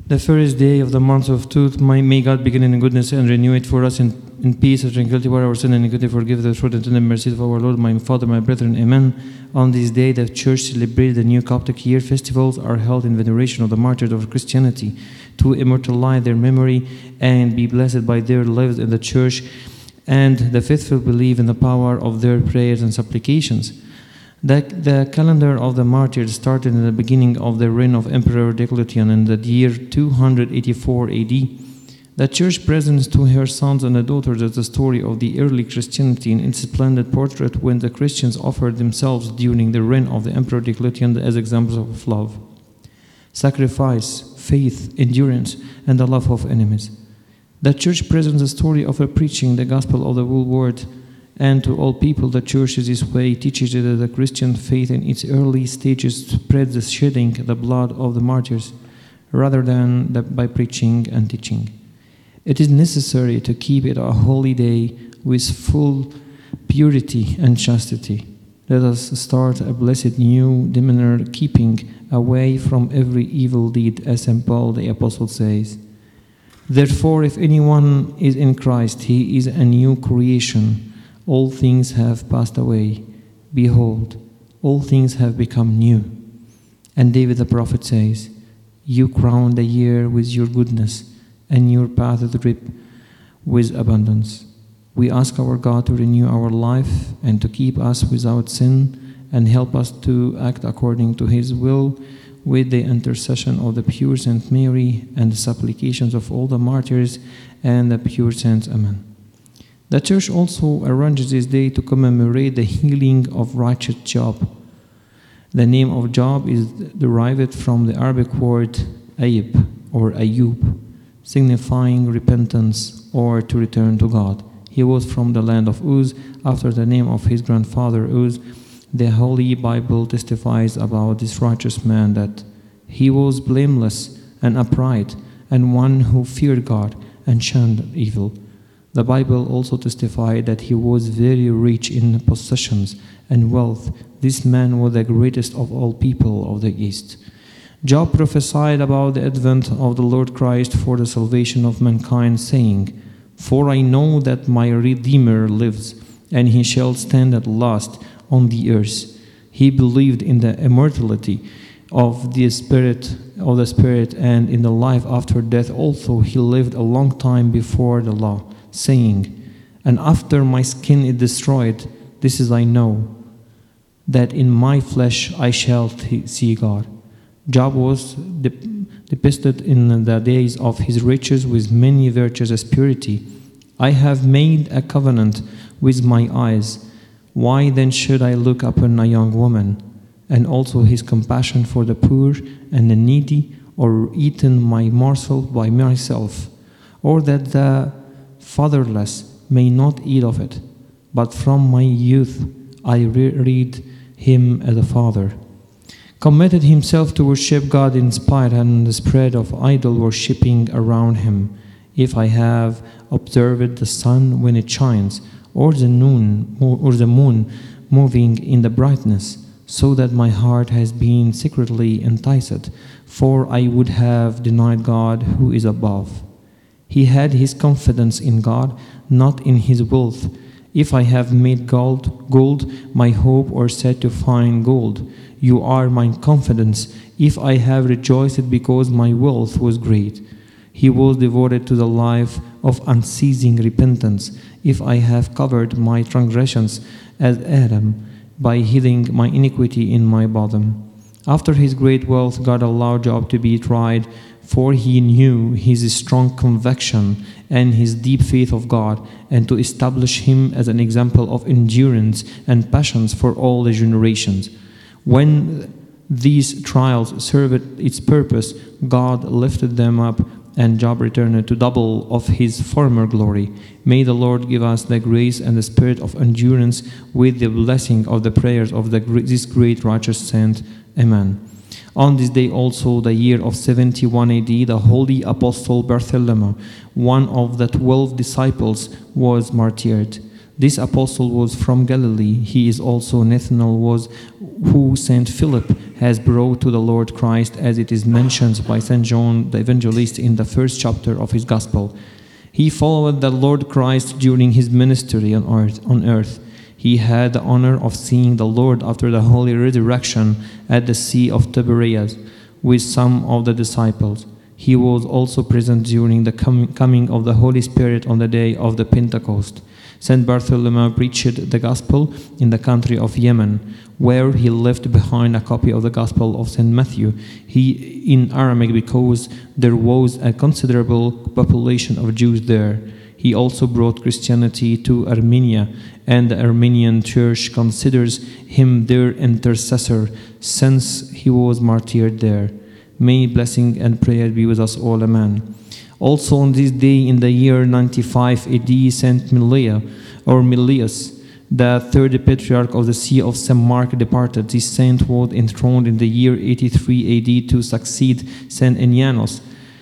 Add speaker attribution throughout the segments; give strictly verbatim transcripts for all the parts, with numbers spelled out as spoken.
Speaker 1: The first day of the month of Tut, may, may God begin in goodness and renew it for us in, in peace and tranquility, where our sin and iniquity forgive the truth and tender mercy of our Lord, my Father, my brethren, amen. On this day, the Church celebrated the new Coptic year. Festivals are held in veneration of the martyrs of Christianity to immortalize their memory and be blessed by their lives in the Church, and the faithful believe in the power of their prayers and supplications. The, the calendar of the martyrs started in the beginning of the reign of Emperor Diocletian in the year two hundred eighty-four A D. The Church presents to her sons and daughters the story of the early Christianity in its splendid portrait when the Christians offered themselves during the reign of the Emperor Diocletian as examples of love, sacrifice, faith, endurance, and the love of enemies. The Church presents the story of her preaching the gospel of the whole world, and to all people the Church in this way teaches that the Christian faith in its early stages spreads the shedding the blood of the martyrs rather than the, by preaching and teaching. It is necessary to keep it a holy day with full purity and chastity. Let us start a blessed new demeanor, keeping away from every evil deed, as Saint Paul the Apostle says. Therefore, if anyone is in Christ, he is a new creation. All things have passed away. Behold, all things have become new. And David the prophet says, you crown the year with your goodness, and your path drip with abundance. We ask our God to renew our life and to keep us without sin and help us to act according to His will with the intercession of the pure Saint Mary and the supplications of all the martyrs and the pure saints. Amen. The Church also arranges this day to commemorate the healing of righteous Job. The name of Job is derived from the Arabic word Ayub or Ayub, signifying repentance or to return to God. He was from the land of Uz, after the name of his grandfather Uz. The Holy Bible testifies about this righteous man that he was blameless and upright and one who feared God and shunned evil. The Bible also testified that he was very rich in possessions and wealth. This man was the greatest of all people of the East. Job prophesied about the advent of the Lord Christ for the salvation of mankind, saying, for I know that my Redeemer lives, and he shall stand at last on the earth. He believed in the immortality of the spirit of the spirit, and in the life after death also he lived a long time before the law, saying, and after my skin is destroyed, this is I know, that in my flesh I shall see God. Job was depicted in the days of his riches with many virtues as purity. I have made a covenant with my eyes. Why then should I look upon a young woman? And also his compassion for the poor and the needy, or eaten my morsel by myself, or that the fatherless may not eat of it. But from my youth I re read him as a father. Committed himself to worship God in spite and the spread of idol worshipping around him. If I have observed the sun when it shines, or the moon, or the moon moving in the brightness, so that my heart has been secretly enticed, for I would have denied God who is above. He had his confidence in God, not in his wealth. If I have made gold, gold my hope, or said to find gold, you are my confidence. If I have rejoiced because my wealth was great, he was devoted to the life of unceasing repentance. If I have covered my transgressions as Adam, by hiding my iniquity in my bosom. After his great wealth, God allowed Job to be tried, for he knew his strong conviction and his deep faith of God, and to establish him as an example of endurance and patience for all the generations. When these trials served its purpose, God lifted them up, and Job returned to double of his former glory. May the Lord give us the grace and the spirit of endurance with the blessing of the prayers of the, this great righteous saint. Amen. On this day also, the year of seventy-one A D, the holy apostle Bartholomew, one of the twelve disciples, was martyred. This apostle was from Galilee. He is also Nathanael, was who Saint Philip has brought to the Lord Christ, as it is mentioned by Saint John the Evangelist in the first chapter of his Gospel. He followed the Lord Christ during his ministry on earth. On earth. He had the honor of seeing the Lord after the holy resurrection at the Sea of Tiberias with some of the disciples. He was also present during the com- coming of the Holy Spirit on the day of the Pentecost. Saint Bartholomew preached the gospel in the country of Yemen, where he left behind a copy of the Gospel of Saint Matthew, he in Aramaic, because there was a considerable population of Jews there. He also brought Christianity to Armenia, and the Armenian church considers him their intercessor, since he was martyred there. May blessing and prayer be with us all, amen. Also on this day in the year ninety-five A D, Saint Milea, or Milius, the third patriarch of the See of Saint Mark, departed. This saint was enthroned in the year eighty-three A D to succeed Saint Ennianos.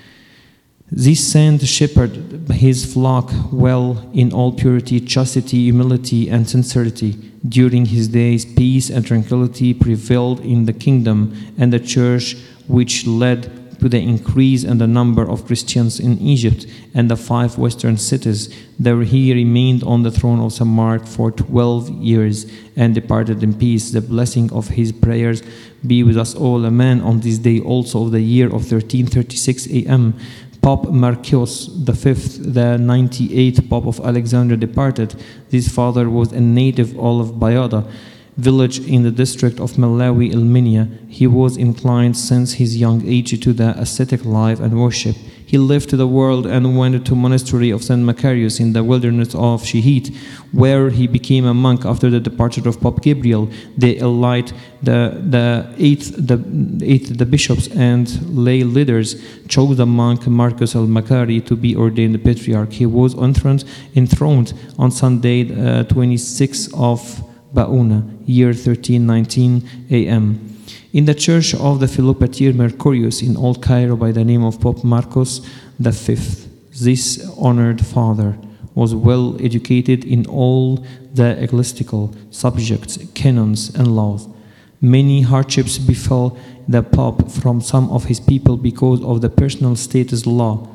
Speaker 1: This saint shepherded his flock well in all purity, chastity, humility, and sincerity. During his days, peace and tranquility prevailed in the kingdom and the church, which led to the increase in the number of Christians in Egypt and the five western cities. There he remained on the throne of Saint Mark for twelve years and departed in peace. The blessing of his prayers be with us all, amen. On this day also of the year of thirteen thirty-six A M, Pope Marcius the fifth, the ninety-eighth Pope of Alexandria, departed. This father was a native of Bayada village in the district of Malawi, Elminia. He was inclined since his young age to the ascetic life and worship. He left the world and went to monastery of Saint Macarius in the wilderness of Shihit, where he became a monk after the departure of Pope Gabriel. The elite, the the eighth, the eighth, the bishops and lay leaders chose the monk Marcus el-Macari to be ordained patriarch. He was enthroned, enthroned on Sunday, uh, twenty-sixth of Bauna, year thirteen nineteen A M in the church of the Philopatir Mercurius in Old Cairo by the name of Pope Marcus the fifth. This honored father was well educated in all the ecclesiastical subjects, canons, and laws. Many hardships befell the Pope from some of his people because of the personal status law,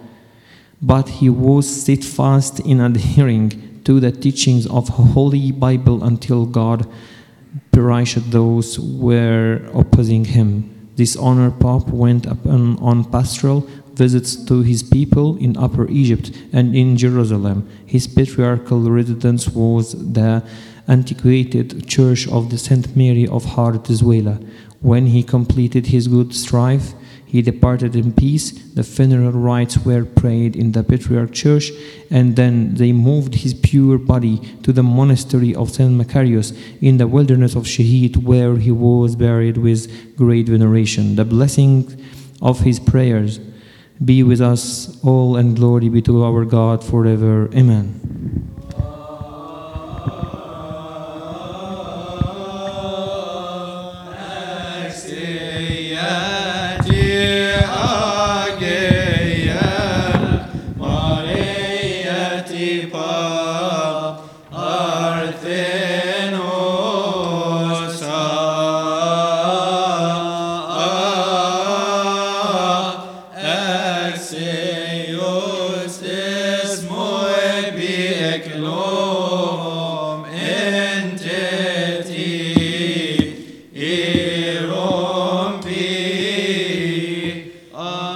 Speaker 1: but he was steadfast in adhering to the teachings of Holy Bible until God perished those who were opposing him. This honored Pope went upon, on pastoral visits to his people in Upper Egypt and in Jerusalem. His patriarchal residence was the antiquated church of the Saint Mary of Heartzuela. When he completed his good strife, he departed in peace. The funeral rites were prayed in the Patriarch Church, and then they moved his pure body to the monastery of Saint Macarius in the wilderness of Shihit, where he was buried with great veneration. The blessing of his prayers be with us all, and glory be to our God forever. Amen.
Speaker 2: Yeah.